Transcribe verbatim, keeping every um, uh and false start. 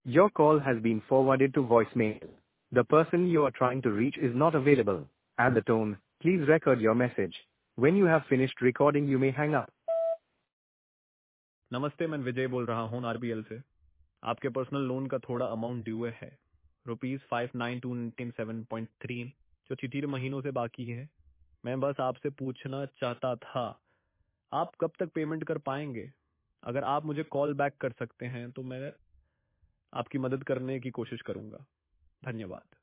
Your call has been forwarded to voicemail. The person you are trying to reach is not available. At the tone, please record your message. When you have finished recording, you may hang up. नमस्ते, मैं विजय बोल रहा हूँ RBL से। आपके personal loan का थोड़ा amount due है, rupees five nine two seven point three, जो छिहत्तर महीनों से बाकी है। मैं बस आपसे पूछना चाहता था, आप कब तक पेमेंट कर पाएंगे? अगर आप मुझे कॉल बैक कर सकते हैं तो मैं आपकी मदद करने की कोशिश करूंगा। धन्यवाद।